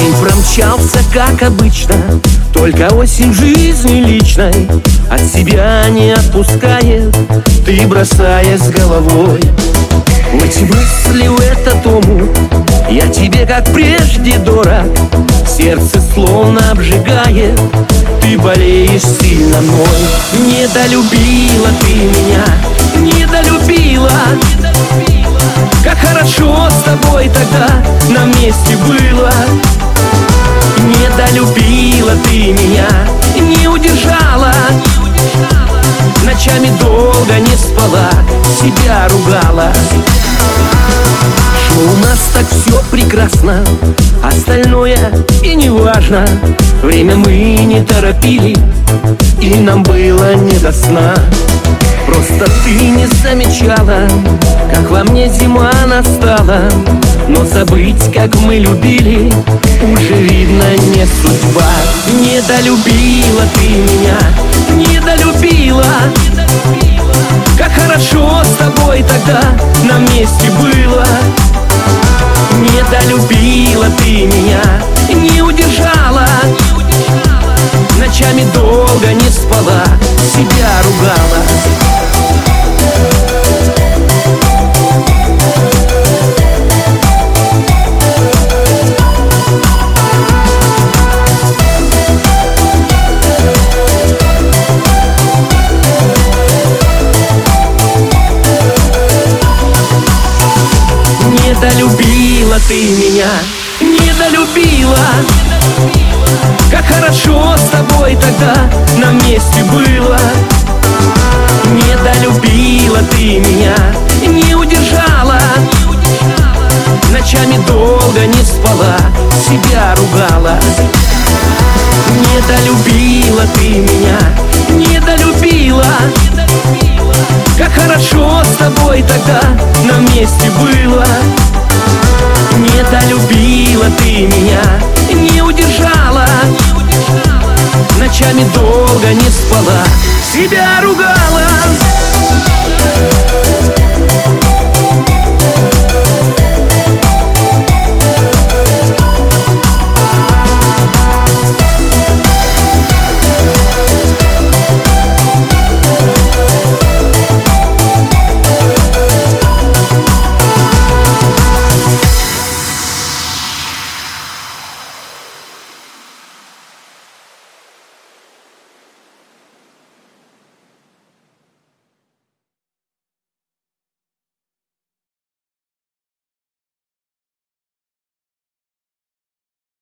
День промчался, как обычно, только осень жизни личной от себя не отпускает, ты бросаясь головой в эти мысли, в этот омут. Я тебе, как прежде, дорог, сердце словно обжигает, ты болеешь сильно мной. Недолюбила ты меня, недолюбила. Как хорошо с тобой тогда на месте было. Недолюбила ты меня, не удержала. Ночами долго не спала, себя ругала. Что у нас так все прекрасно, остальное и не важно. Время мы не торопили, и нам было не до сна. Просто ты не замечала, как во мне зима настала. Но забыть, как мы любили, уже видно не судьба. Недолюбила ты меня, недолюбила. Как хорошо с тобой тогда на месте было. Недолюбила ты меня, не удержала. Ночами долго не спала, себя ругала. Недолюбила ты меня, недолюбила. Как хорошо с тобой тогда на месте было. Недолюбила ты меня, не удержала. Ночами долго не спала, себя ругала. Недолюбила ты меня, недолюбила. Как хорошо с тобой тогда на месте было. Недолюбила ты меня, не удержала. Ночами долго не спала, себя ругала.